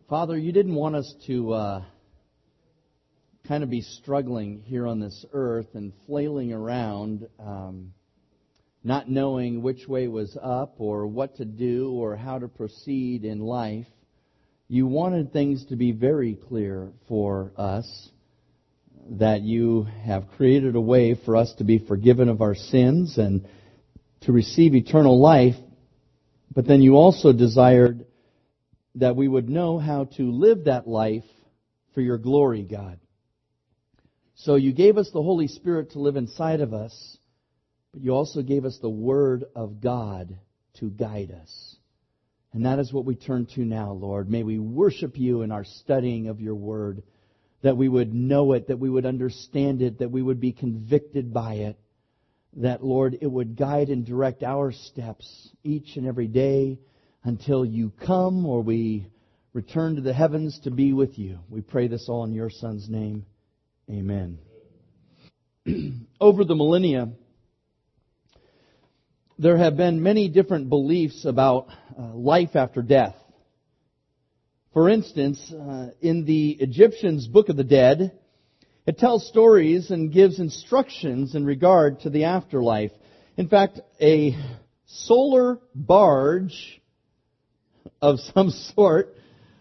Father, you didn't want us to kind of be struggling here on this earth and flailing around, not knowing which way was up or what to do or how to proceed in life. You wanted things to be very clear for us, that you have created a way for us to be forgiven of our sins and to receive eternal life, but then you also desired that we would know how to live that life for your glory, God. So you gave us the Holy Spirit to live inside of us, but you also gave us the Word of God to guide us. And that is what we turn to now, Lord. May we worship you in our studying of your Word, that we would know it, that we would understand it, that we would be convicted by it, that, Lord, it would guide and direct our steps each and every day until you come or we return to the heavens to be with you. We pray this all in your Son's name. Amen. Over the millennia, there have been many different beliefs about life after death. For instance, in the Egyptians' Book of the Dead, it tells stories and gives instructions in regard to the afterlife. In fact, a solar barge of some sort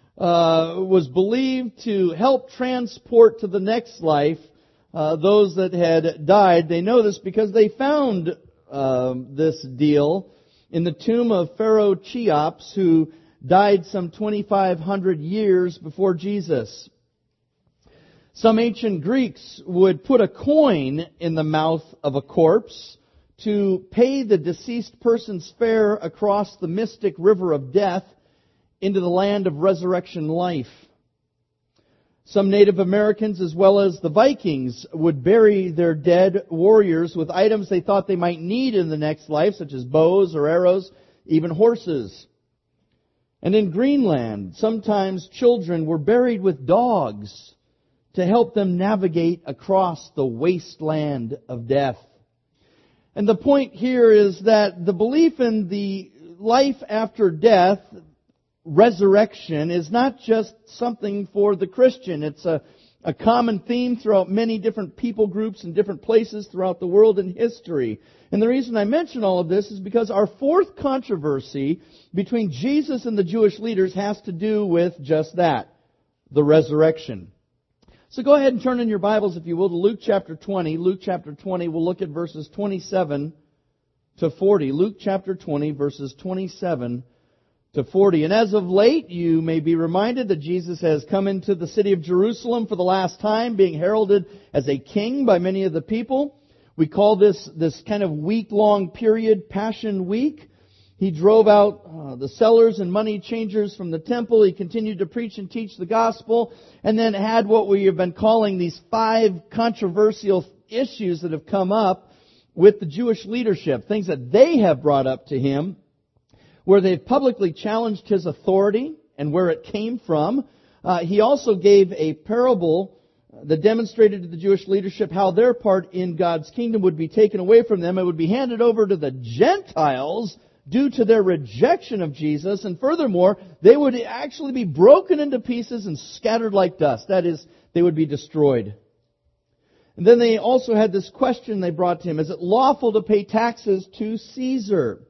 was believed to help transport to the next life those that had died. They know this because they found this deal in the tomb of Pharaoh Cheops, who died some 2,500 years before Jesus. Some ancient Greeks would put a coin in the mouth of a corpse to pay the deceased person's fare across the mystic river of death into the land of resurrection life. Some Native Americans, as well as the Vikings, would bury their dead warriors with items they thought they might need in the next life, such as bows or arrows, even horses. And in Greenland, sometimes children were buried with dogs to help them navigate across the wasteland of death. And the point here is that the belief in the life after death, resurrection, is not just something for the Christian. It's a common theme throughout many different people groups and different places throughout the world and history. And the reason I mention all of this is because our fourth controversy between Jesus and the Jewish leaders has to do with just that, the resurrection. So go ahead and turn in your Bibles, if you will, to Luke chapter 20. Luke chapter 20, we'll look at verses 27 to 40. Luke chapter 20, verses 27 to 40. And as of late, you may be reminded that Jesus has come into the city of Jerusalem for the last time, being heralded as a king by many of the people. We call this kind of week-long period Passion Week. He drove out the sellers and money changers from the temple. He continued to preach and teach the gospel, and then had what we have been calling these 5 controversial issues that have come up with the Jewish leadership, things that they have brought up to him, where they've publicly challenged his authority and where it came from. He also gave a parable that demonstrated to the Jewish leadership how their part in God's kingdom would be taken away from them. It would be handed over to the Gentiles due to their rejection of Jesus. And furthermore, they would actually be broken into pieces and scattered like dust. That is, they would be destroyed. And then they also had this question they brought to him: is it lawful to pay taxes to Caesar?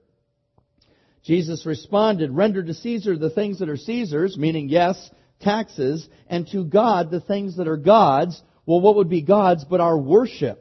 Jesus responded, "Render to Caesar the things that are Caesar's," meaning, yes, taxes, "and to God the things that are God's." Well, what would be God's but our worship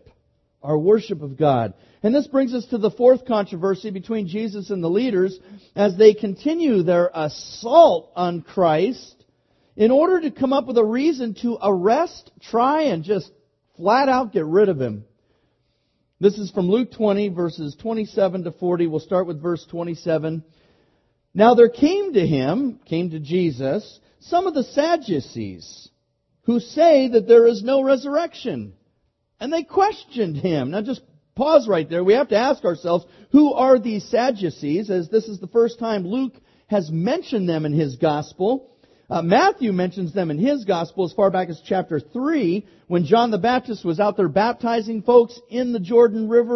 of God? And this brings us to the fourth controversy between Jesus and the leaders as they continue their assault on Christ in order to come up with a reason to arrest, try, and just flat out get rid of Him. This is from Luke 20, verses 27 to 40. We'll start with verse 27. Now there came to Jesus, some of the Sadducees, who say that there is no resurrection. And they questioned Him. Now just pause right there. We have to ask ourselves, who are these Sadducees? As this is the first time Luke has mentioned them in his Gospel. Matthew mentions them in his Gospel as far back as chapter 3, when John the Baptist was out there baptizing folks in the Jordan River.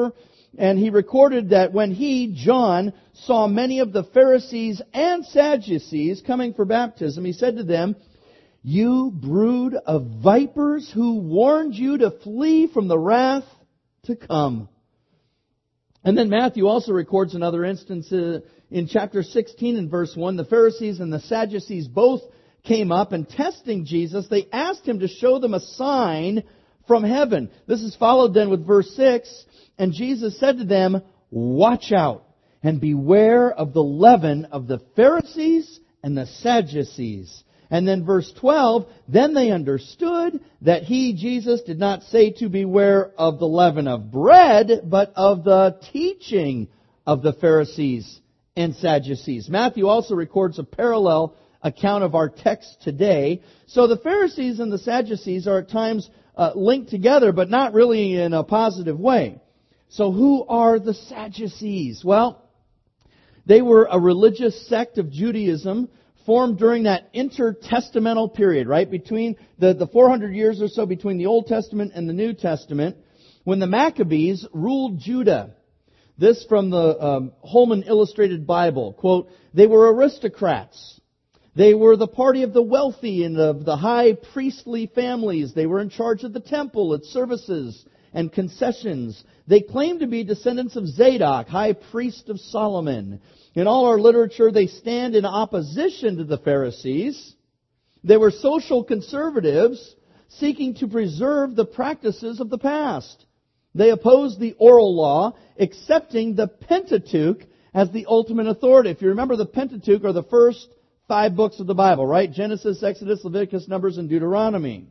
and he recorded that when he, John, saw many of the Pharisees and Sadducees coming for baptism, he said to them, "You brood of vipers, who warned you to flee from the wrath to come." And then Matthew also records another instance in chapter 16 and verse 1. The Pharisees and the Sadducees both came up, and testing Jesus, they asked him to show them a sign from heaven. This is followed then with verse 6. And Jesus said to them, "Watch out and beware of the leaven of the Pharisees and the Sadducees." And then verse 12, then they understood that he, Jesus, did not say to beware of the leaven of bread, but of the teaching of the Pharisees and Sadducees. Matthew also records a parallel account of our text today. So the Pharisees and the Sadducees are at times linked together, but not really in a positive way. So who are the Sadducees? Well, they were a religious sect of Judaism formed during that intertestamental period, right? Between the 400 years or so between the Old Testament and the New Testament, when the Maccabees ruled Judah. This from the Holman Illustrated Bible. Quote, "They were aristocrats. They were the party of the wealthy and of the high priestly families. They were in charge of the temple, its services and concessions. They claimed to be descendants of Zadok, high priest of Solomon. In all our literature, they stand in opposition to the Pharisees. They were social conservatives seeking to preserve the practices of the past. They opposed the oral law, accepting the Pentateuch as the ultimate authority." If you remember, the Pentateuch are the first 5 books of the Bible, right? Genesis, Exodus, Leviticus, Numbers, and Deuteronomy.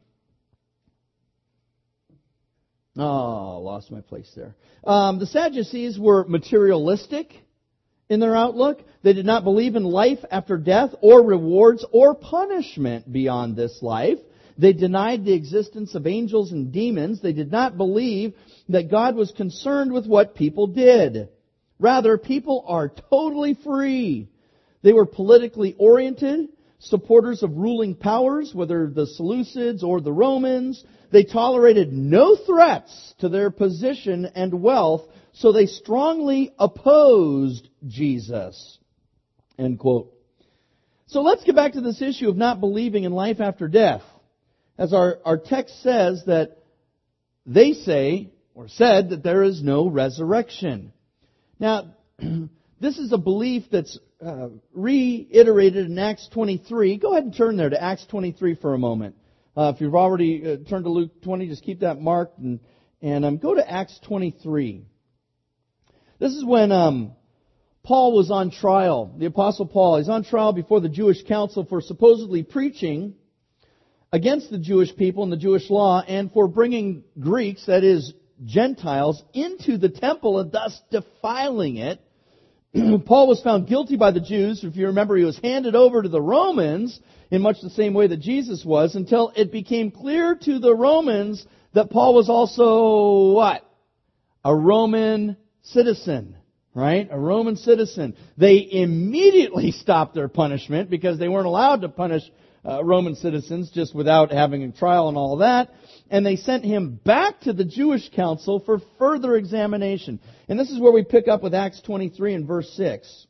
Oh, lost my place there. The Sadducees were materialistic in their outlook. They did not believe in life after death or rewards or punishment beyond this life. They denied the existence of angels and demons. They did not believe that God was concerned with what people did. Rather, people are totally free. They were politically oriented, supporters of ruling powers, whether the Seleucids or the Romans. They tolerated no threats to their position and wealth, so they strongly opposed Jesus. End quote. So let's get back to this issue of not believing in life after death. As our text says that they say, or said, that there is no resurrection. Now, this is a belief that's reiterated in Acts 23. Go ahead and turn there to Acts 23 for a moment. If you've already turned to Luke 20, just keep that marked and go to Acts 23. This is when Paul was on trial. The Apostle Paul, he's on trial before the Jewish council for supposedly preaching against the Jewish people and the Jewish law and for bringing Greeks, that is, Gentiles, into the temple and thus defiling it. Paul was found guilty by the Jews. If you remember, he was handed over to the Romans in much the same way that Jesus was, until it became clear to the Romans that Paul was also what? A Roman citizen, right? A Roman citizen. They immediately stopped their punishment because they weren't allowed to punish Roman citizens just without having a trial and all that. And they sent him back to the Jewish council for further examination. And this is where we pick up with Acts 23 and verse 6.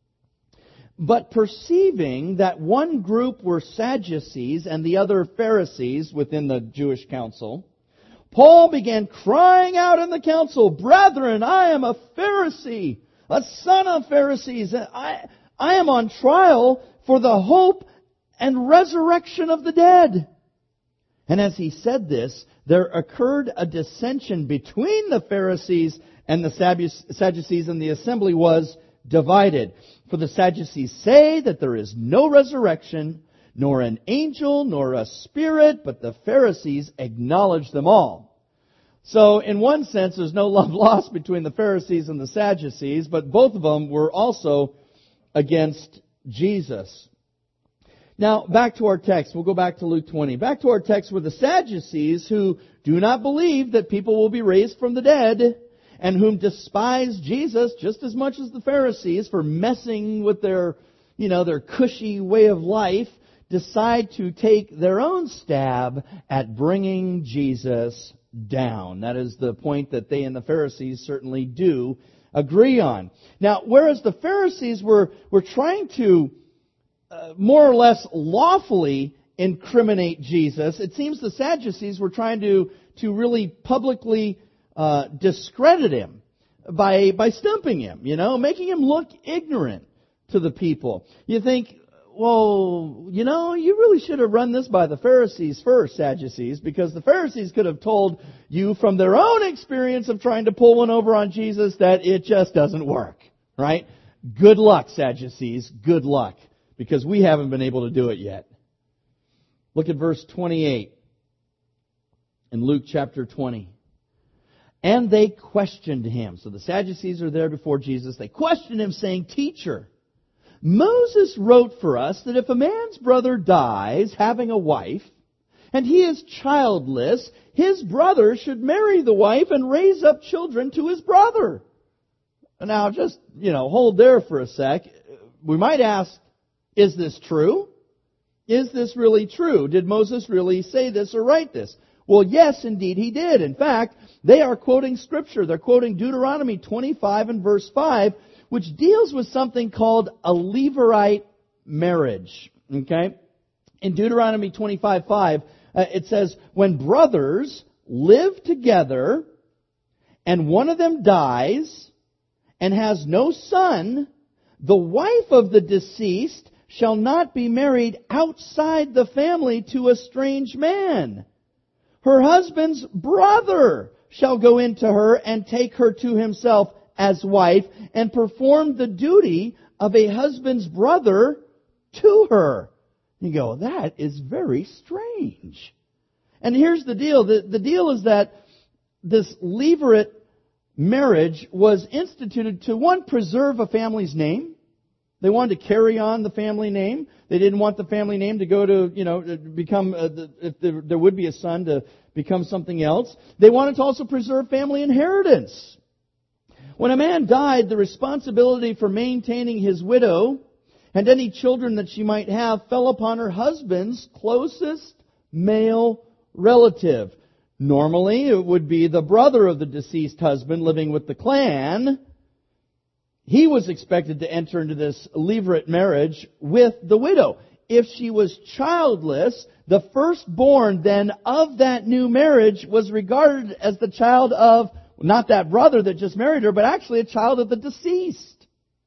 "But perceiving that one group were Sadducees and the other Pharisees within the Jewish council, Paul began crying out in the council, 'Brethren, I am a Pharisee, a son of Pharisees. I am on trial for the hope and resurrection of the dead.' And as he said this, there occurred a dissension between the Pharisees and the Sadducees, and the assembly was divided. For the Sadducees say that there is no resurrection, nor an angel, nor a spirit, but the Pharisees acknowledge them all." So, in one sense, there's no love lost between the Pharisees and the Sadducees, but both of them were also against Jesus. Now, back to our text. We'll go back to Luke 20. Back to our text with the Sadducees, who do not believe that people will be raised from the dead, and whom despise Jesus just as much as the Pharisees for messing with their cushy way of life, decide to take their own stab at bringing Jesus down. That is the point that they and the Pharisees certainly do agree on. Now, whereas the Pharisees were trying to more or less lawfully incriminate Jesus, it seems the Sadducees were trying to really publicly discredit him by stumping him, making him look ignorant to the people. You think, well, you really should have run this by the Pharisees first, Sadducees, because the Pharisees could have told you from their own experience of trying to pull one over on Jesus that it just doesn't work, right? Good luck, Sadducees, good luck, because we haven't been able to do it yet. Look at verse 28 in Luke chapter 20. And they questioned him. So the Sadducees are there before Jesus. They questioned him, saying, Teacher, Moses wrote for us that if a man's brother dies having a wife, and he is childless, his brother should marry the wife and raise up children to his brother. Now just, hold there for a sec. We might ask, is this true? Is this really true? Did Moses really say this or write this? Well, yes, indeed he did. In fact, they are quoting Scripture. They're quoting Deuteronomy 25 and verse 5, which deals with something called a Levirate marriage. Okay? In Deuteronomy 25:5, it says, when brothers live together and one of them dies and has no son, the wife of the deceased shall not be married outside the family to a strange man. Her husband's brother shall go into her and take her to himself as wife and perform the duty of a husband's brother to her. You go, that is very strange. And here's the deal. The deal is that this Levirate marriage was instituted to, one, preserve a family's name. They wanted to carry on the family name. They didn't want the family name to go to, become, if there would be a son, to become something else. They wanted to also preserve family inheritance. When a man died, the responsibility for maintaining his widow and any children that she might have fell upon her husband's closest male relative. Normally, it would be the brother of the deceased husband living with the clan. He was expected to enter into this Levirate marriage with the widow. If she was childless, the firstborn then of that new marriage was regarded as the child of, not that brother that just married her, but actually a child of the deceased.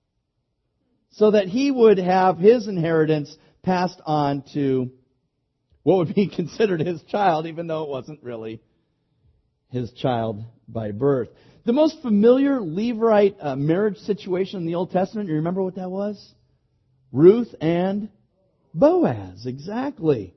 So that he would have his inheritance passed on to what would be considered his child, even though it wasn't really his child by birth. The most familiar Levirate marriage situation in the Old Testament, you remember what that was? Ruth and Boaz, exactly.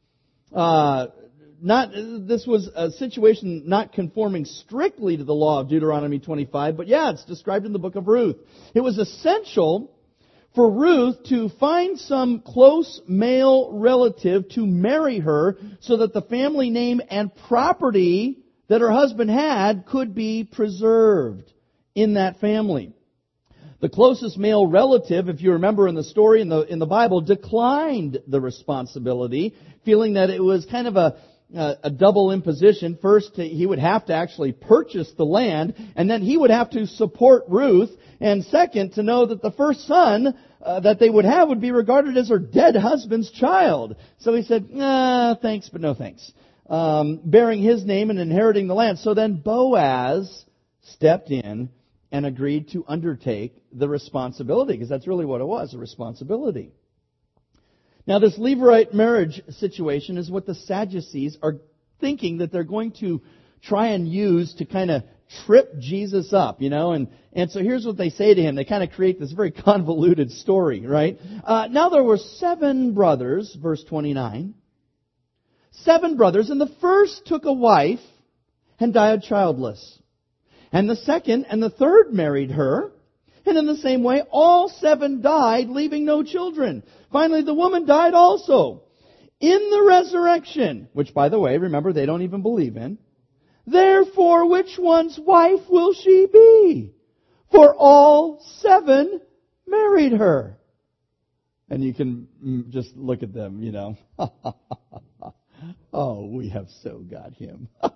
This was a situation not conforming strictly to the law of Deuteronomy 25, but it's described in the book of Ruth. It was essential for Ruth to find some close male relative to marry her so that the family name and property that her husband had could be preserved in that family. The closest male relative, if you remember in the story in the Bible, declined the responsibility, feeling that it was kind of a double imposition. First, he would have to actually purchase the land, and then he would have to support Ruth. And second, to know that the first son that they would have would be regarded as her dead husband's child. So he said, thanks, but no thanks. Bearing his name and inheriting the land. So then Boaz stepped in and agreed to undertake the responsibility, because that's really what it was, a responsibility. Now, this Levirate marriage situation is what the Sadducees are thinking that they're going to try and use to kind of trip Jesus up, and so here's what they say to him. They kind of create this very convoluted story, right? Now there were 7 brothers, verse 29. 7 brothers, and the first took a wife and died childless. And the second and the third married her, and in the same way all 7 died, leaving no children. Finally, the woman died also. In the resurrection, which, by the way, remember, they don't even believe in. Therefore, which one's wife will she be? For all 7 married her. And you can just look at them, Oh, we have so got him.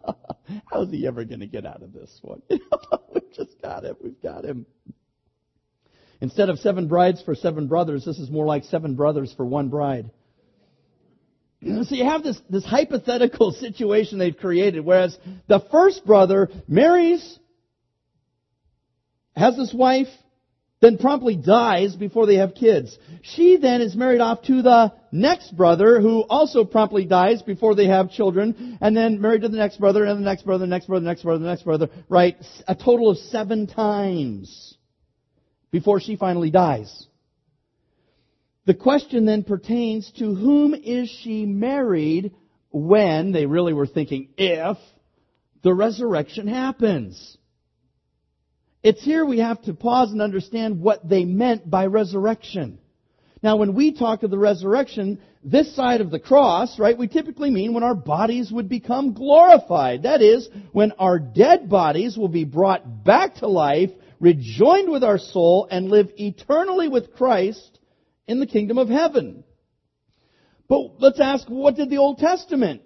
How's he ever going to get out of this one? We've just got him. We've got him. Instead of 7 brides for 7 brothers, this is more like 7 brothers for 1 bride. So you have this hypothetical situation they've created, whereas the first brother marries, has this wife, then promptly dies before they have kids. She then is married off to the next brother, who also promptly dies before they have children, and then married to the next brother, and the next brother, the next brother, the next brother, the next brother, right? A total of 7 times before she finally dies. The question then pertains to whom is she married when, they really were thinking if, the resurrection happens. It's here we have to pause and understand what they meant by resurrection. Now, when we talk of the resurrection, this side of the cross, right, we typically mean when our bodies would become glorified. That is, when our dead bodies will be brought back to life, rejoined with our soul, and live eternally with Christ in the kingdom of heaven. But let's ask, what did the Old Testament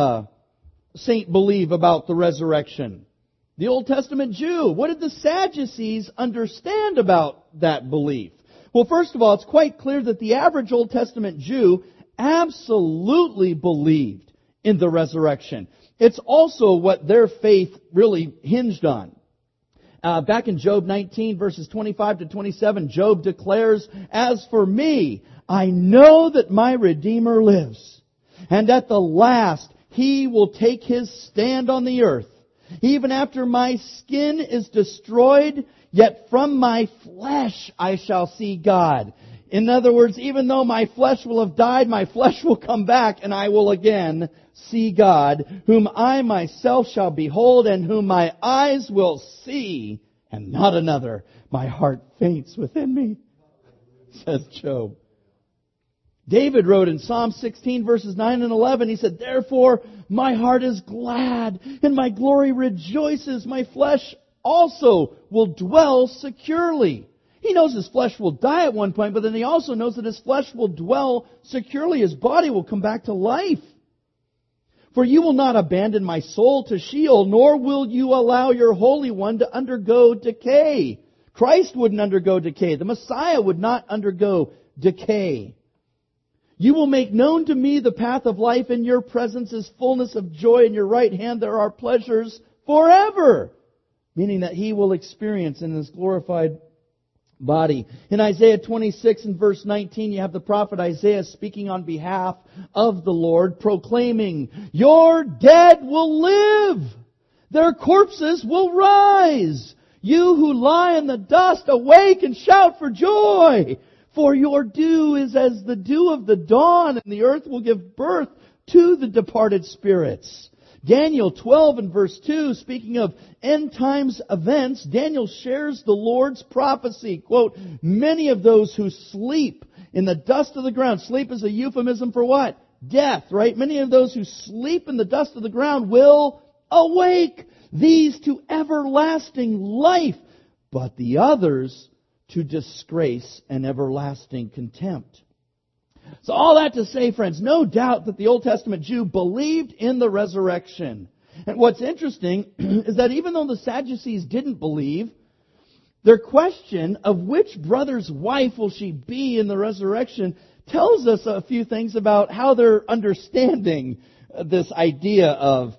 saint believe about the resurrection? The Old Testament Jew. What did the Sadducees understand about that belief? Well, first of all, it's quite clear that the average Old Testament Jew absolutely believed in the resurrection. It's also what their faith really hinged on. Back in Job 19, verses 25 to 27, Job declares, "As for me, I know that my Redeemer lives, and at the last He will take His stand on the earth. Even after my skin is destroyed, yet from my flesh I shall see God." In other words, even though my flesh will have died, my flesh will come back, and I will again see God, whom I myself shall behold, and whom my eyes will see, and not another. My heart faints within me, says Job. David wrote in Psalm 16, verses 9 and 11, he said, "Therefore my heart is glad, and my glory rejoices. My flesh also will dwell securely." He knows his flesh will die at one point, but then he also knows that his flesh will dwell securely. His body will come back to life. "For you will not abandon my soul to Sheol, nor will you allow your Holy One to undergo decay." Christ wouldn't undergo decay. The Messiah would not undergo decay. "You will make known to me the path of life. In your presence is fullness of joy. In your right hand there are pleasures forever." Meaning that He will experience in His glorified body. In Isaiah 26 and verse 19, you have the prophet Isaiah speaking on behalf of the Lord, proclaiming, "Your dead will live. Their corpses will rise. You who lie in the dust, awake and shout for joy. For your dew is as the dew of the dawn, and the earth will give birth to the departed spirits." Daniel 12 and verse 2, speaking of end times events, Daniel shares the Lord's prophecy. Quote, "Many of those who sleep in the dust of the ground." Sleep is a euphemism for what? Death, right? "Many of those who sleep in the dust of the ground will awake, these to everlasting life, but the others to disgrace and everlasting contempt." So all that to say, friends, no doubt that the Old Testament Jew believed in the resurrection. And what's interesting is that even though the Sadducees didn't believe, their question of which brother's wife will she be in the resurrection tells us a few things about how they're understanding this idea of,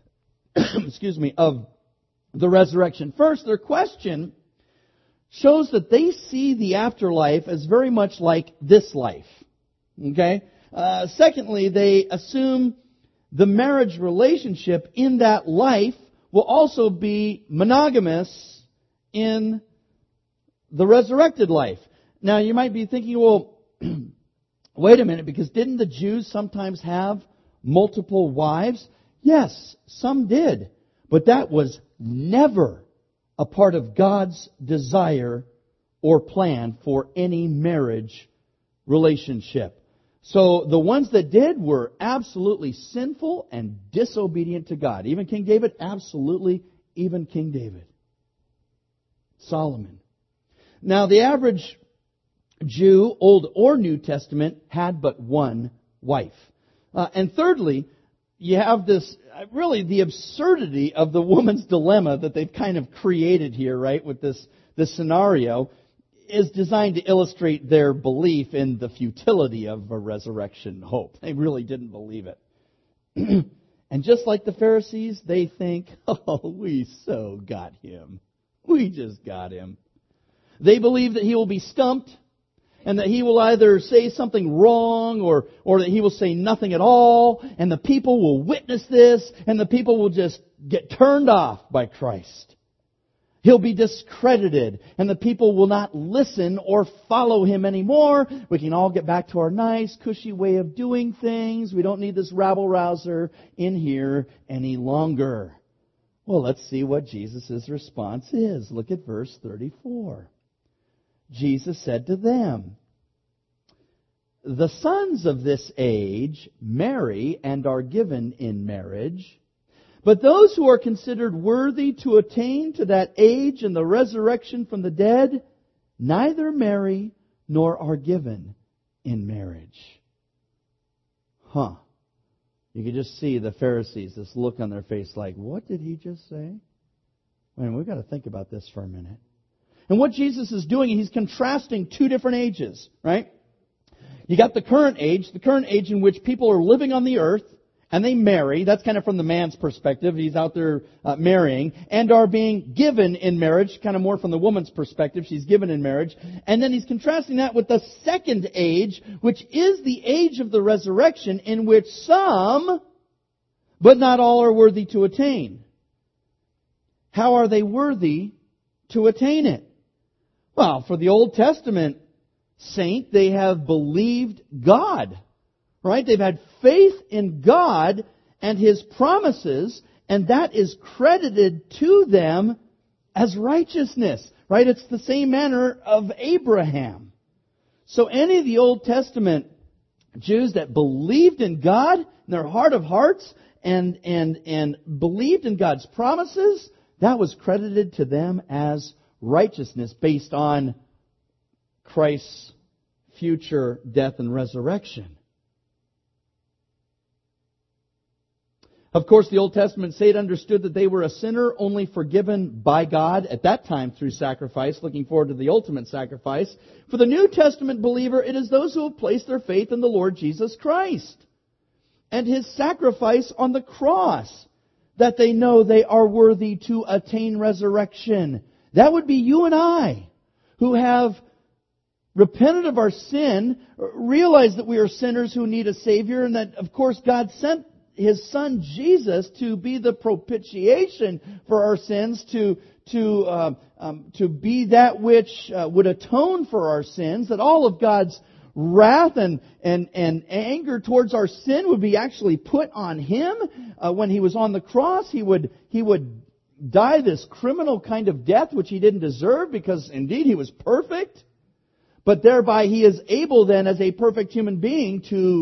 of the resurrection. First, their question shows that they see the afterlife as very much like this life. Okay? Secondly, they assume the marriage relationship in that life will also be monogamous in the resurrected life. Now, you might be thinking, well, wait a minute, because didn't the Jews sometimes have multiple wives? Yes, some did. But that was never a part of God's desire or plan for any marriage relationship. So the ones that did were absolutely sinful and disobedient to God. Even King David? Absolutely, even King David. Solomon. Now, the average Jew, Old or New Testament, had but one wife. And thirdly, you have this, really the absurdity of the woman's dilemma that they've kind of created here, right, with this scenario, is designed to illustrate their belief in the futility of a resurrection hope. They really didn't believe it. And just like the Pharisees, they think, oh, we so got him. We just got him. They believe that he will be stumped, and that he will either say something wrong or that he will say nothing at all, and the people will witness this, and the people will just get turned off by Christ. He'll be discredited, and the people will not listen or follow him anymore. We can all get back to our nice, cushy way of doing things. We don't need this rabble-rouser in here any longer. Well, let's see what Jesus' response is. Look at verse 34. Jesus said to them, "The sons of this age marry and are given in marriage. But those who are considered worthy to attain to that age and the resurrection from the dead, neither marry nor are given in marriage." You could just see the Pharisees, this look on their face like, what did he just say? We've got to think about this for a minute. And what Jesus is doing, he's contrasting two different ages, right? You got the current age in which people are living on the earth, and they marry. That's kind of from the man's perspective. He's out there marrying. And are being given in marriage, kind of more from the woman's perspective. She's given in marriage. And then he's contrasting that with the second age, which is the age of the resurrection, in which some, but not all, are worthy to attain. How are they worthy to attain it? Well, for the Old Testament saint, they have believed God. Right? They've had faith in God and His promises, and that is credited to them as righteousness. Right? It's the same manner of Abraham. So any of the Old Testament Jews that believed in God in their heart of hearts and believed in God's promises, that was credited to them as righteousness based on Christ's future death and resurrection. Of course, the Old Testament saint understood that they were a sinner only forgiven by God at that time through sacrifice, looking forward to the ultimate sacrifice. For the New Testament believer, it is those who have placed their faith in the Lord Jesus Christ and His sacrifice on the cross that they know they are worthy to attain resurrection. That would be you and I, who have repented of our sin, realized that we are sinners who need a Savior, and that, of course, God sent His Son Jesus to be the propitiation for our sins, to be that which would atone for our sins, that all of God's wrath and anger towards our sin would be actually put on Him. When He was on the cross, He would die this criminal kind of death which He didn't deserve, because indeed He was perfect. But thereby He is able then, as a perfect human being,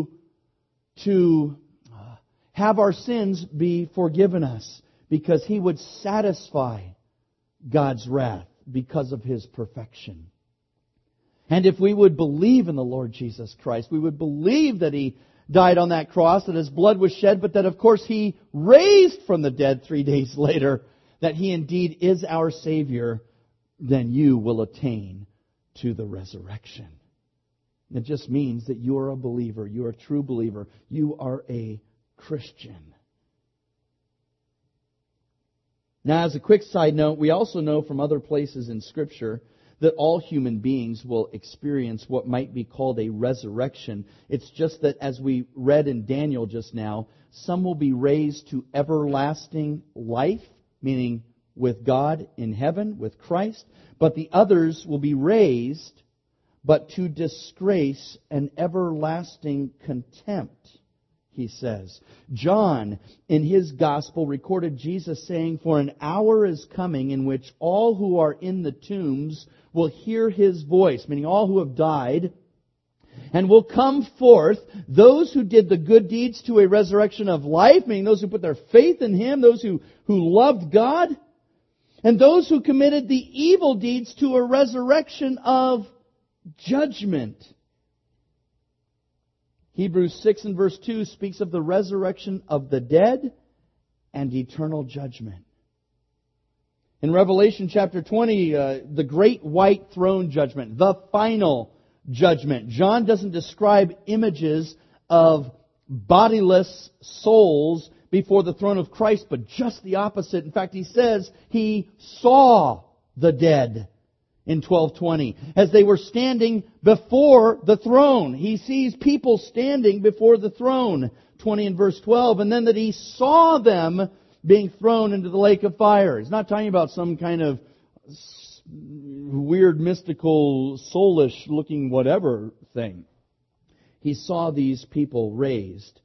to have our sins be forgiven us, because He would satisfy God's wrath because of His perfection. And if we would believe in the Lord Jesus Christ, we would believe that He died on that cross, that His blood was shed, but that of course He raised from the dead 3 days later, that He indeed is our Savior, then you will attain to the resurrection. It just means that you are a believer, you are a true believer, you are a Christian. Now, as a quick side note, we also know from other places in Scripture that all human beings will experience what might be called a resurrection. It's just that, as we read in Daniel just now, some will be raised to everlasting life, meaning with God in heaven, with Christ, but the others will be raised, but to disgrace and everlasting contempt, he says. John, in his gospel, recorded Jesus saying, "For an hour is coming in which all who are in the tombs will hear His voice," meaning all who have died, "and will come forth, those who did the good deeds to a resurrection of life," meaning those who put their faith in Him, those who loved God, "and those who committed the evil deeds to a resurrection of judgment." Hebrews 6 and verse 2 speaks of the resurrection of the dead and eternal judgment. In Revelation chapter 20, the great white throne judgment, the final judgment. John doesn't describe images of bodiless souls before the throne of Christ, but just the opposite. In fact, he says he saw the dead in 12:20 as they were standing before the throne. He sees people standing before the throne, 20 and verse 12, and then that he saw them being thrown into the lake of fire. He's not talking about some kind of weird, mystical, soulish looking whatever thing. He saw these people raised.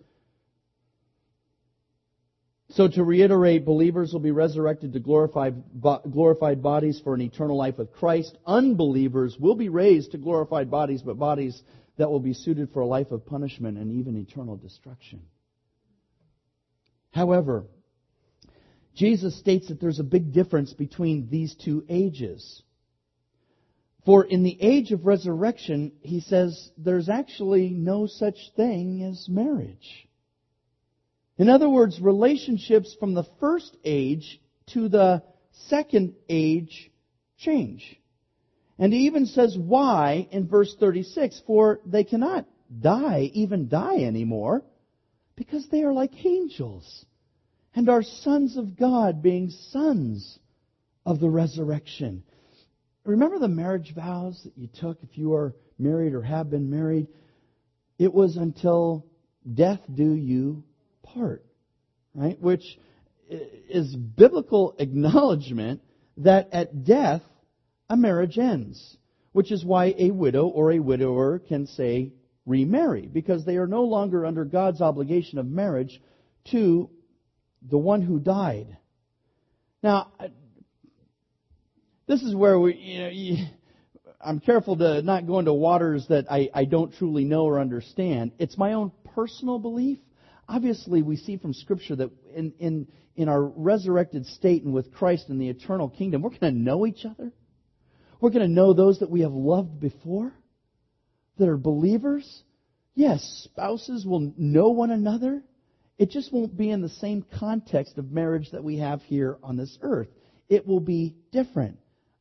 So to reiterate, believers will be resurrected to glorified bodies for an eternal life with Christ. Unbelievers will be raised to glorified bodies, but bodies that will be suited for a life of punishment and even eternal destruction. However, Jesus states that there's a big difference between these two ages. For in the age of resurrection, he says, there's actually no such thing as marriage. In other words, relationships from the first age to the second age change. And he even says why in verse 36, for they cannot even die anymore, because they are like angels, and are sons of God, being sons of the resurrection. Remember the marriage vows that you took if you are married or have been married? It was until death do you part, right? Which is biblical acknowledgement that at death a marriage ends, which is why a widow or a widower can say remarry, because they are no longer under God's obligation of marriage to the one who died. Now, this is where I'm careful to not go into waters that I don't truly know or understand. It's my own personal belief. Obviously, we see from Scripture that in our resurrected state and with Christ in the eternal kingdom, we're going to know each other. We're going to know those that we have loved before, that are believers. Yes, spouses will know one another. It just won't be in the same context of marriage that we have here on this earth. It will be different.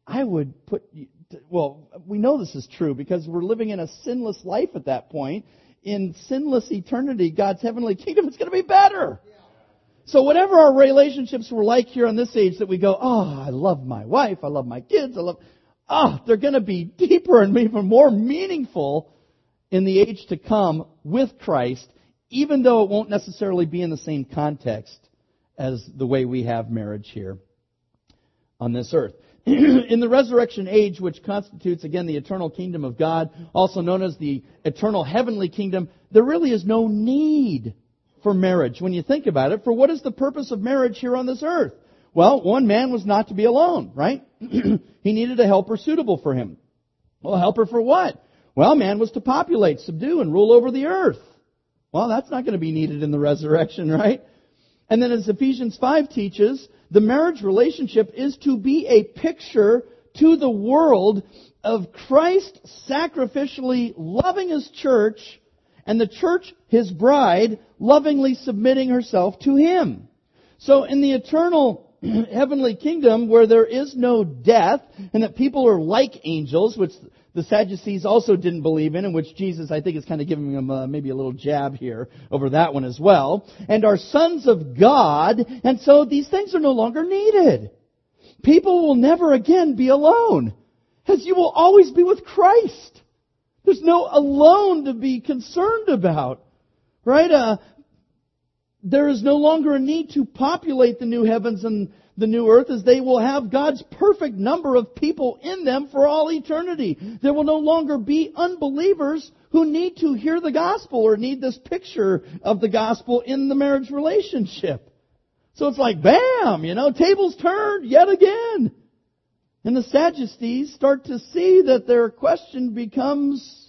We know this is true because we're living in a sinless life at that point. In sinless eternity, God's heavenly kingdom, it's going to be better. So whatever our relationships were like here on this age that we go, I love my wife, I love my kids, they're going to be deeper and even more meaningful in the age to come with Christ, even though it won't necessarily be in the same context as the way we have marriage here on this earth. In the resurrection age, which constitutes, again, the eternal kingdom of God, also known as the eternal heavenly kingdom, there really is no need for marriage when you think about it. For what is the purpose of marriage here on this earth? Well, one man was not to be alone, right? He needed a helper suitable for him. Well, a helper for what? Well, man was to populate, subdue, and rule over the earth. Well, that's not going to be needed in the resurrection, right? And then as Ephesians 5 teaches, the marriage relationship is to be a picture to the world of Christ sacrificially loving His church, and the church, His bride, lovingly submitting herself to Him. So in the eternal heavenly kingdom where there is no death, and that people are like angels, which the Sadducees also didn't believe in, and which Jesus, I think, is kind of giving them maybe a little jab here over that one as well, and are sons of God, and so these things are no longer needed. People will never again be alone, as you will always be with Christ. There's no alone to be concerned about, right? There is no longer a need to populate the new heavens and the new earth, as they will have God's perfect number of people in them for all eternity. There will no longer be unbelievers who need to hear the gospel or need this picture of the gospel in the marriage relationship. So it's like, bam, tables turned yet again. And the Sadducees start to see that their question becomes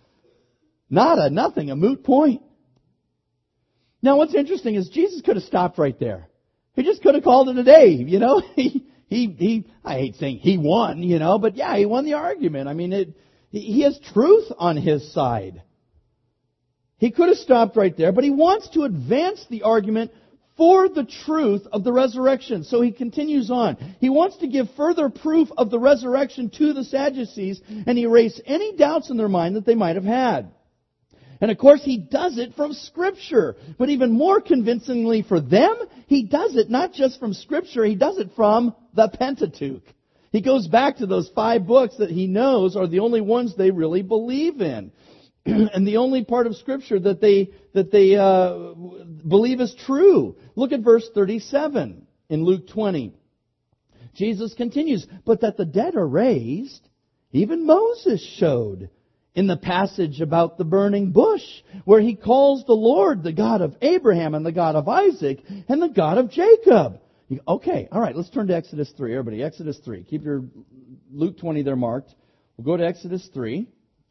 nothing, a moot point. Now what's interesting is Jesus could have stopped right there. He just could have called it a day, He I hate saying he won, but yeah, he won the argument. I mean, he has truth on his side. He could have stopped right there, but he wants to advance the argument for the truth of the resurrection. So he continues on. He wants to give further proof of the resurrection to the Sadducees and erase any doubts in their mind that they might have had. And of course, he does it from Scripture. But even more convincingly for them, he does it not just from Scripture, he does it from the Pentateuch. He goes back to those 5 books that he knows are the only ones they really believe in. And the only part of Scripture that they believe is true. Look at verse 37 in Luke 20. Jesus continues, "But that the dead are raised, even Moses showed in the passage about the burning bush, where he calls the Lord the God of Abraham and the God of Isaac and the God of Jacob." Okay, all right, let's turn to Exodus 3. Everybody, Exodus 3. Keep your Luke 20 there marked. We'll go to Exodus 3.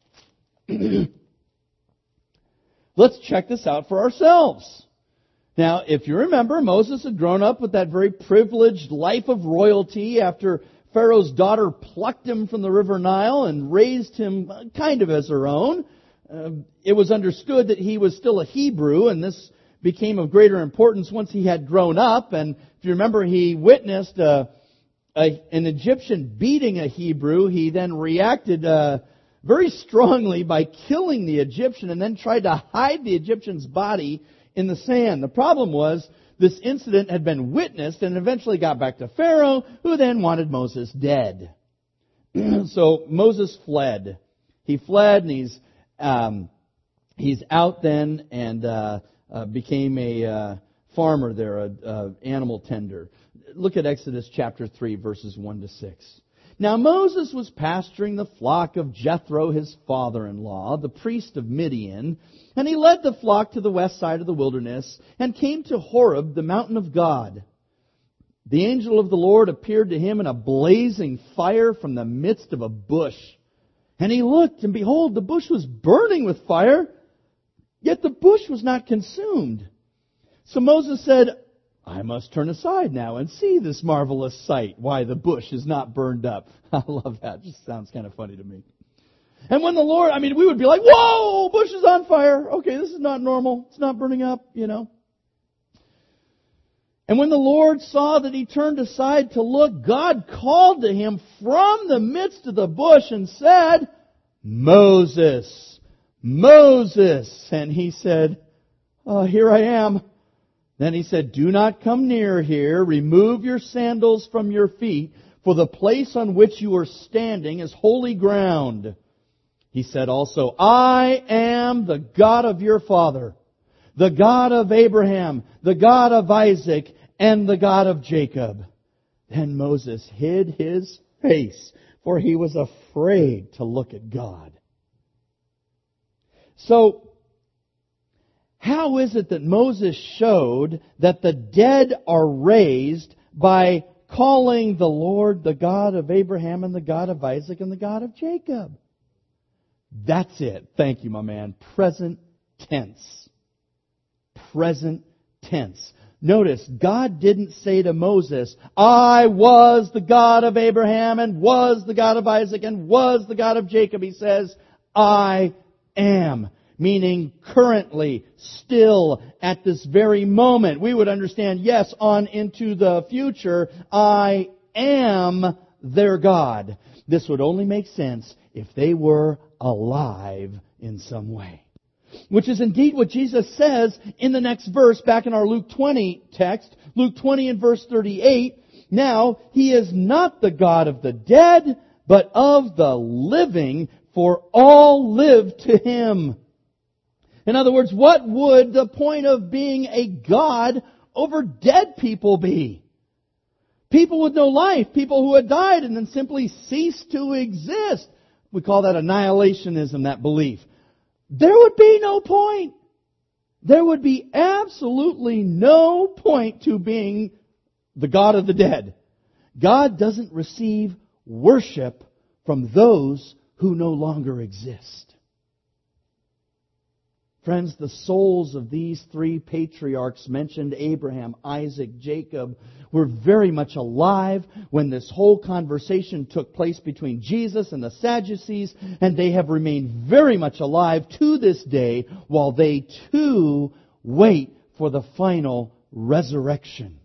Let's check this out for ourselves. Now, if you remember, Moses had grown up with that very privileged life of royalty after Pharaoh's daughter plucked him from the river Nile and raised him kind of as her own. It was understood that he was still a Hebrew, and this became of greater importance once he had grown up. And if you remember, he witnessed an Egyptian beating a Hebrew. He then reacted very strongly by killing the Egyptian and then tried to hide the Egyptian's body in the sand. The problem was this incident had been witnessed and eventually got back to Pharaoh, who then wanted Moses dead. So Moses fled. He fled, and he's out then and became a farmer there, an animal tender. Look at Exodus chapter 3, verses 1 to 6. "Now Moses was pasturing the flock of Jethro, his father-in-law, the priest of Midian, and he led the flock to the west side of the wilderness and came to Horeb, the mountain of God. The angel of the Lord appeared to him in a blazing fire from the midst of a bush. And he looked, and behold, the bush was burning with fire, yet the bush was not consumed. So Moses said, 'I must turn aside now and see this marvelous sight, why the bush is not burned up.'" I love that. It just sounds kind of funny to me. And when the Lord, we would be like, "Whoa, bush is on fire. Okay, this is not normal. It's not burning up, And when the Lord saw that he turned aside to look, God called to him from the midst of the bush and said, "Moses, Moses." And he said, "Oh, here I am." Then he said, "Do not come near here. Remove your sandals from your feet, for the place on which you are standing is holy ground." He said also, "I am the God of your father, the God of Abraham, the God of Isaac, and the God of Jacob." Then Moses hid his face, for he was afraid to look at God. So, how is it that Moses showed that the dead are raised by calling the Lord the God of Abraham and the God of Isaac and the God of Jacob? That's it. Thank you, my man. Present tense. Present tense. Notice, God didn't say to Moses, "I was the God of Abraham and was the God of Isaac and was the God of Jacob." He says, "I am." Meaning currently, still, at this very moment. We would understand, yes, on into the future, I am their God. This would only make sense if they were alive in some way. Which is indeed what Jesus says in the next verse, back in our Luke 20 text. Luke 20 and verse 38. "Now, He is not the God of the dead, but of the living, for all live to Him." In other words, what would the point of being a God over dead people be? People with no life, people who had died and then simply ceased to exist. We call that annihilationism, that belief. There would be no point. There would be absolutely no point to being the God of the dead. God doesn't receive worship from those who no longer exist. Friends, the souls of these three patriarchs mentioned, Abraham, Isaac, Jacob, were very much alive when this whole conversation took place between Jesus and the Sadducees, and they have remained very much alive to this day while they too wait for the final resurrection.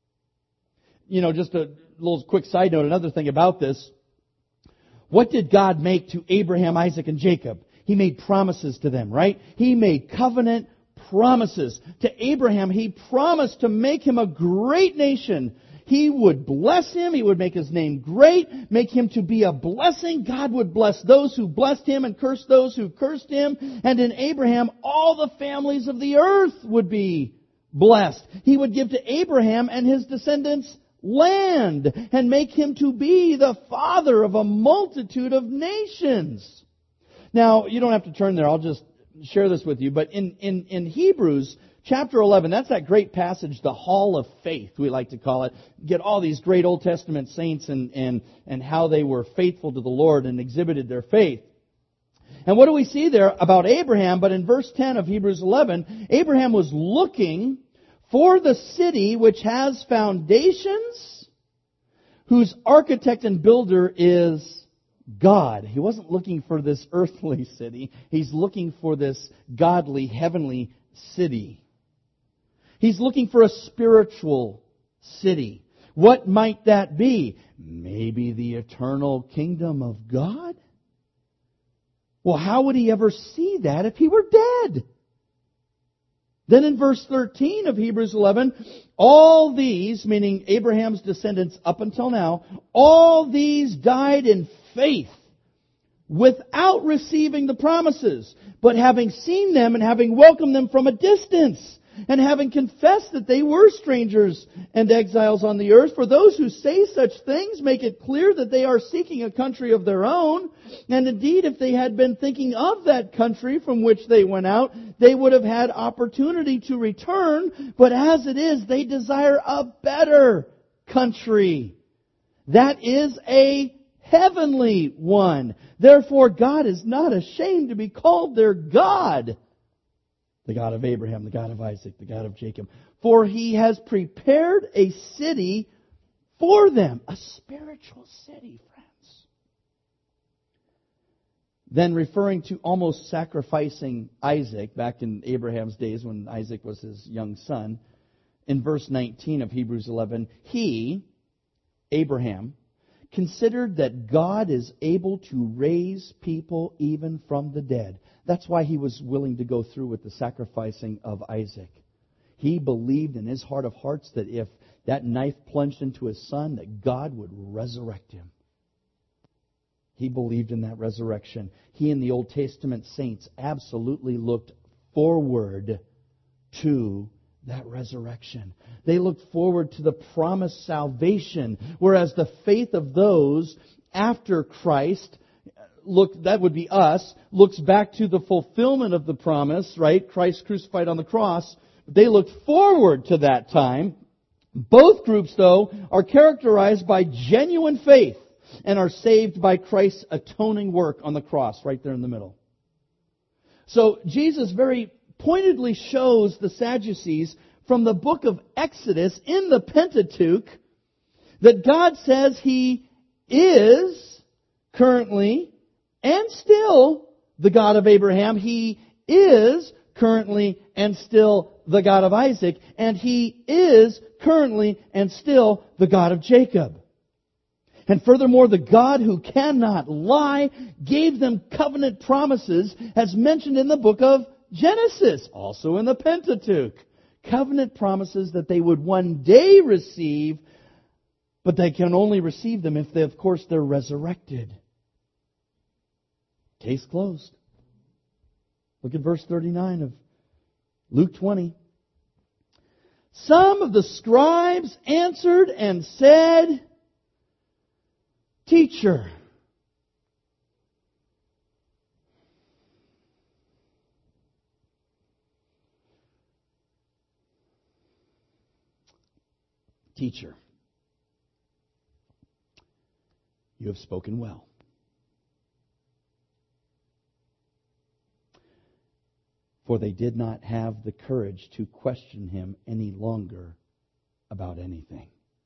Just a little quick side note, another thing about this. What did God make to Abraham, Isaac, and Jacob? He made promises to them, right? He made covenant promises. To Abraham, He promised to make him a great nation. He would bless him. He would make his name great, make him to be a blessing. God would bless those who blessed him and curse those who cursed him. And in Abraham, all the families of the earth would be blessed. He would give to Abraham and his descendants land and make him to be the father of a multitude of nations. Now, you don't have to turn there. I'll just share this with you. But in Hebrews chapter 11, that's that great passage, the Hall of Faith, we like to call it. Get all these great Old Testament saints and how they were faithful to the Lord and exhibited their faith. And what do we see there about Abraham? But in verse 10 of Hebrews 11, Abraham was looking for the city which has foundations, whose architect and builder is God. He wasn't looking for this earthly city. He's looking for this godly, heavenly city. He's looking for a spiritual city. What might that be? Maybe the eternal kingdom of God? Well, how would he ever see that if he were dead? Then in verse 13 of Hebrews 11, all these, meaning Abraham's descendants up until now, all these died in faith without receiving the promises, but having seen them and having welcomed them from a distance, and having confessed that they were strangers and exiles on the earth. For those who say such things make it clear that they are seeking a country of their own. And indeed, if they had been thinking of that country from which they went out, they would have had opportunity to return. But as it is, they desire a better country. That is a heavenly one. Therefore, God is not ashamed to be called their God. The God of Abraham, the God of Isaac, the God of Jacob. For He has prepared a city for them. A spiritual city, friends. Then referring to almost sacrificing Isaac, back in Abraham's days when Isaac was his young son, in verse 19 of Hebrews 11, he, Abraham, considered that God is able to raise people even from the dead. That's why he was willing to go through with the sacrificing of Isaac. He believed in his heart of hearts that if that knife plunged into his son, that God would resurrect him. He believed in that resurrection. He and the Old Testament saints absolutely looked forward to that resurrection. They looked forward to the promised salvation, whereas the faith of those after Christ, that would be us, looks back to the fulfillment of the promise, right? Christ crucified on the cross. They looked forward to that time. Both groups, though, are characterized by genuine faith and are saved by Christ's atoning work on the cross, right there in the middle. So Jesus very pointedly shows the Sadducees from the book of Exodus in the Pentateuch that God says He is currently and still the God of Abraham. He is currently and still the God of Isaac. And He is currently and still the God of Jacob. And furthermore, the God who cannot lie gave them covenant promises as mentioned in the book of Genesis, also in the Pentateuch. Covenant promises that they would one day receive, but they can only receive them if, of course, they're resurrected. Case closed. Look at verse 39 of Luke 20. Some of the scribes answered and said, Teacher, you have spoken well. for they did not have the courage to question him any longer about anything.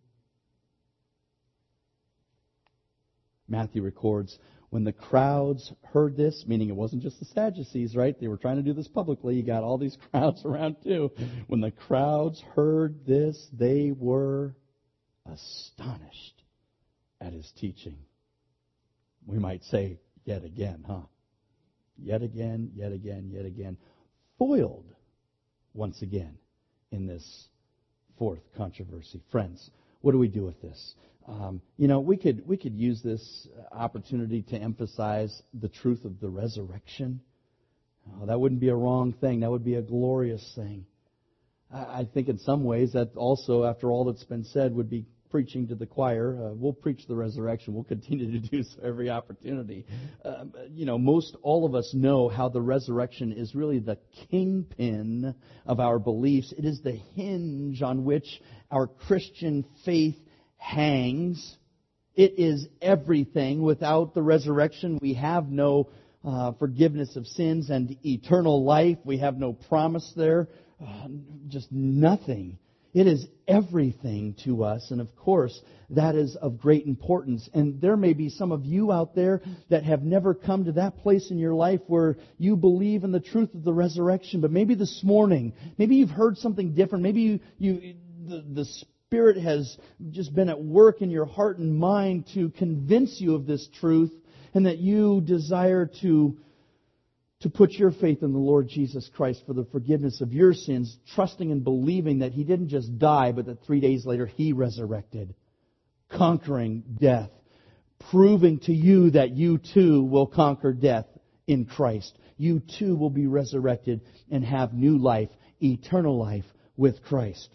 Matthew records, when the crowds heard this, meaning it wasn't just the Sadducees, right? They were trying to do this publicly. You got all these crowds around too. When the crowds heard this, they were astonished at his teaching. We might say, yet again, huh? Yet again, yet again, yet again. Foiled once again in this fourth controversy. Friends, what do we do with this? We could use this opportunity to emphasize the truth of the resurrection. That wouldn't be a wrong thing. That would be a glorious thing. I think in some ways that also, after all that's been said, would be preaching to the choir. We'll preach the resurrection. We'll continue to do so every opportunity. Most all of us know how the resurrection is really the kingpin of our beliefs. It is the hinge on which our Christian faith hangs. It is everything. Without the resurrection, we have no forgiveness of sins and eternal life. We have no promise there. Just nothing. It is everything to us, and of course, that is of great importance. And there may be some of you out there that have never come to that place in your life where you believe in the truth of the resurrection, but maybe this morning, maybe you've heard something different. Maybe the Spirit has just been at work in your heart and mind to convince you of this truth, and that you desire to put your faith in the Lord Jesus Christ for the forgiveness of your sins, trusting and believing that He didn't just die, but that 3 days later He resurrected, conquering death, proving to you that you too will conquer death in Christ. You too will be resurrected and have new life, eternal life with Christ.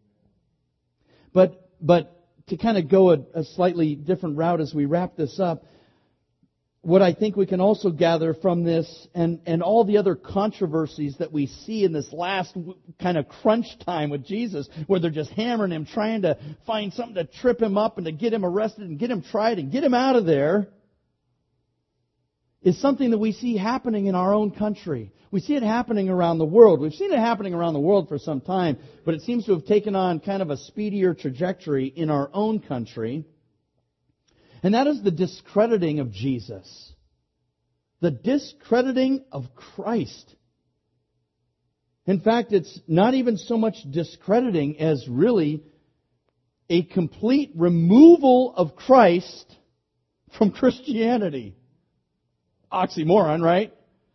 But to kind of go a slightly different route as we wrap this up, what I think we can also gather from this and all the other controversies that we see in this last kind of crunch time with Jesus, where they're just hammering Him, trying to find something to trip Him up and to get Him arrested and get Him tried and get Him out of there, is something that we see happening in our own country. We see it happening around the world. We've seen it happening around the world for some time, but it seems to have taken on kind of a speedier trajectory in our own country. And that is the discrediting of Jesus. The discrediting of Christ. In fact, it's not even so much discrediting as really a complete removal of Christ from Christianity. Oxymoron, right?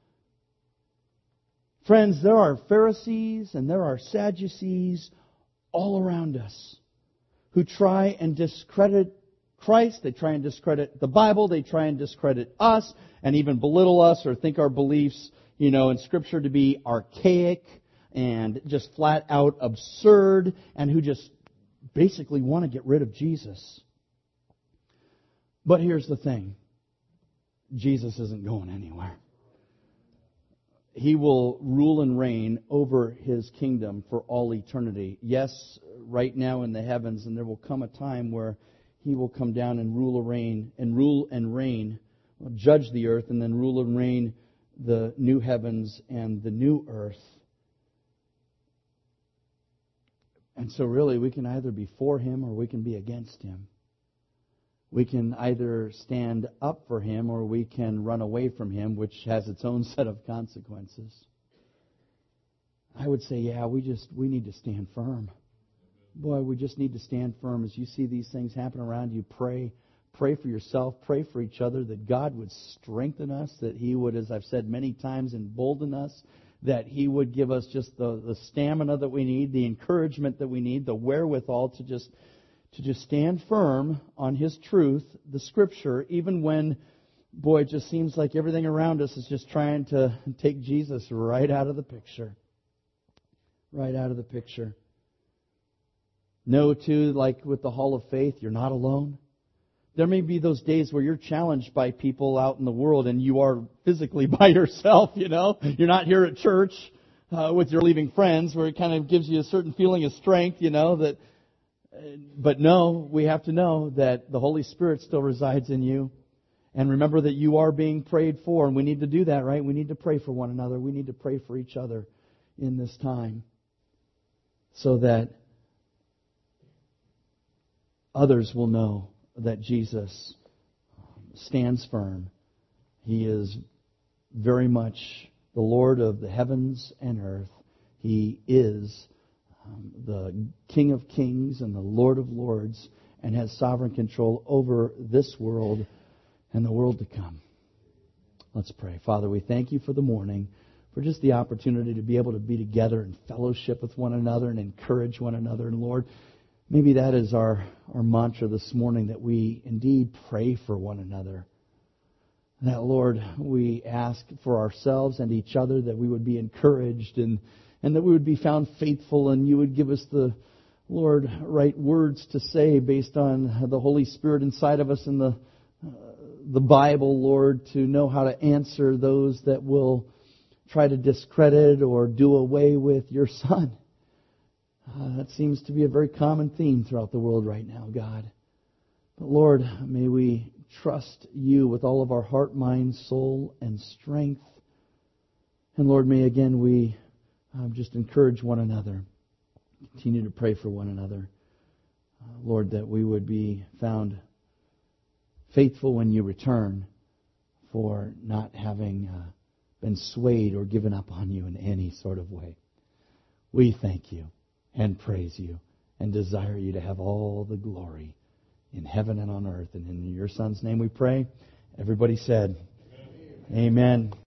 Friends, there are Pharisees and there are Sadducees all around us who try and discredit Christ, they try and discredit the Bible, they try and discredit us, and even belittle us or think our beliefs, in Scripture to be archaic and just flat out absurd, and who just basically want to get rid of Jesus. But here's the thing. Jesus isn't going anywhere. He will rule and reign over His kingdom for all eternity. Yes, right now in the heavens, and there will come a time where He will come down and rule and reign, judge the earth, and then rule and reign the new heavens and the new earth. And so really we can either be for Him or we can be against Him. We can either stand up for Him or we can run away from Him, which has its own set of consequences. I would say, we need to stand firm. Boy, we just need to stand firm. As you see these things happen around you, pray. Pray for yourself. Pray for each other, that God would strengthen us, that He would, as I've said many times, embolden us, that He would give us just the stamina that we need, the encouragement that we need, the wherewithal to just stand firm on His truth, the Scripture, even when, it just seems like everything around us is just trying to take Jesus right out of the picture. Right out of the picture. Know, too, like with the Hall of Faith, you're not alone. There may be those days where you're challenged by people out in the world and you are physically by yourself, You're not here at church with your leaving friends, where it kind of gives you a certain feeling of strength, But no, we have to know that the Holy Spirit still resides in you. And remember that you are being prayed for, and we need to do that, right? We need to pray for one another. We need to pray for each other in this time so that others will know that Jesus stands firm. He is very much the Lord of the heavens and earth. He is the King of kings and the Lord of lords, and has sovereign control over this world and the world to come. Let's pray. Father, we thank you for the morning, for just the opportunity to be able to be together and fellowship with one another and encourage one another. And Lord, maybe that is our mantra this morning, that we indeed pray for one another. That, Lord, we ask for ourselves and each other that we would be encouraged and that we would be found faithful, and you would give us the, Lord, right words to say based on the Holy Spirit inside of us and the Bible, Lord, to know how to answer those that will try to discredit or do away with your Son. That seems to be a very common theme throughout the world right now, God. But Lord, may we trust you with all of our heart, mind, soul, and strength. And Lord, may again we just encourage one another. Continue to pray for one another. Lord, that we would be found faithful when you return, for not having been swayed or given up on you in any sort of way. We thank you and praise you and desire you to have all the glory in heaven and on earth. And in your Son's name we pray. Everybody said, Amen.